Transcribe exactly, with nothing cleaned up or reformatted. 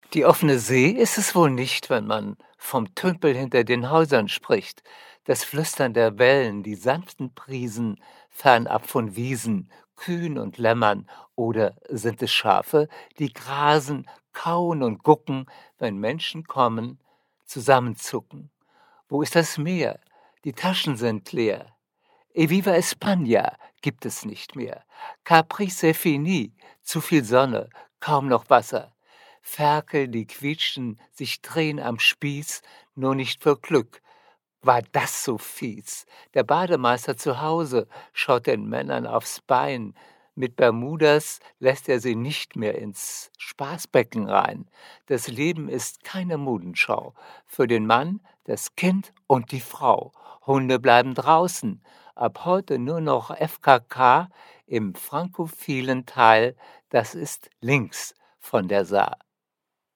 Die offene See ist es wohl nicht, wenn man vom Tümpel hinter den Häusern spricht. Das Flüstern der Wellen, die sanften Brisen, fernab von Wiesen, Kühen und Lämmern. Oder sind es Schafe, die grasen, kauen und gucken, wenn Menschen kommen, zusammenzucken? Wo ist das Meer? Die Taschen sind leer. E viva España gibt es nicht mehr. Capri c'est fini, zu viel Sonne, kaum noch Wasser. Ferkel, die quietschen, sich drehen am Spieß, nur nicht für Glück. War das so fies? Der Bademeister zu Hause schaut den Männern aufs Bein. Mit Bermudas lässt er sie nicht mehr ins Spaßbecken rein. Das Leben ist keine Modenschau. Für den Mann, das Kind und die Frau. Hunde bleiben draußen. Ab heute nur noch F K K im frankophilen Teil. Das ist links von der Saar.